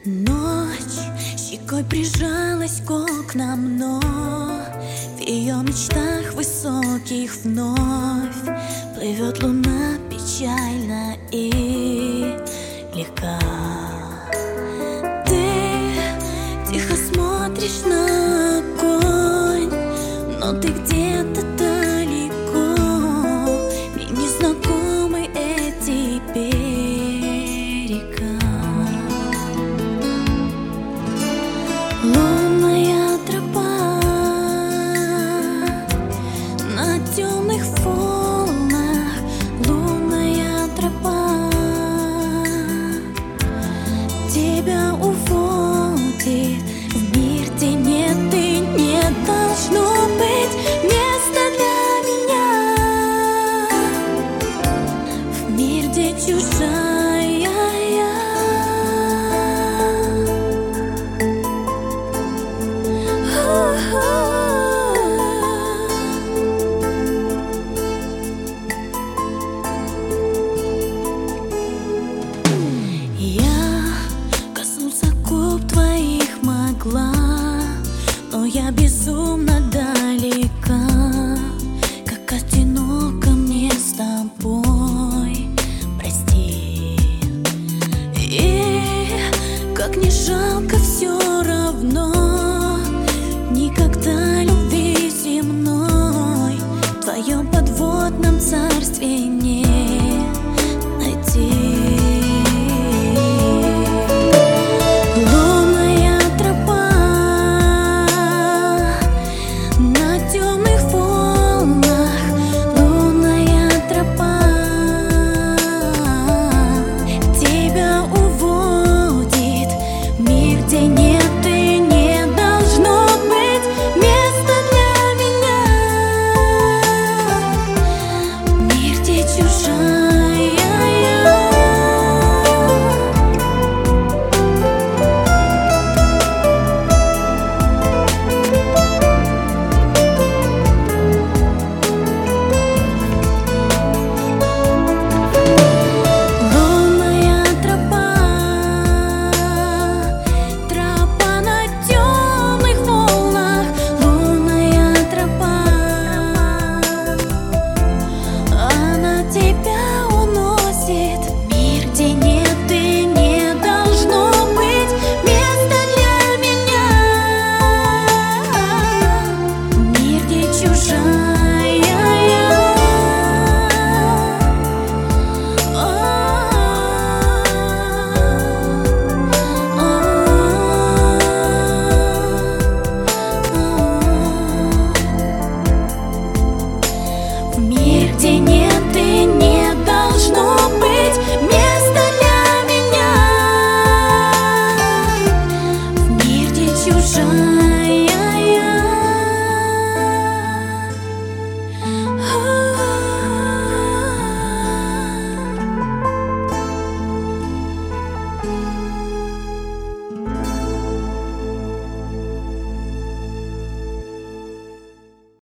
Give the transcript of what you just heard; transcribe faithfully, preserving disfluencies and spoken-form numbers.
Ночь щекой прижалась к окнам, но в ее мечтах высоких вновь плывет луна печально и легка. Ты тихо смотришь на огонь, но ты где-то далеко, мне незнакомы эти берега. Лунная тропа на темных волнах, лунная тропа тебя уводит в мир, где нет и не должно быть места для меня, в мир, где чужая я. Но я безумно далека, как одиноко мне с тобой, прости. И как не жалко все равно, никогда любви земной в твоем подводном царстве нет.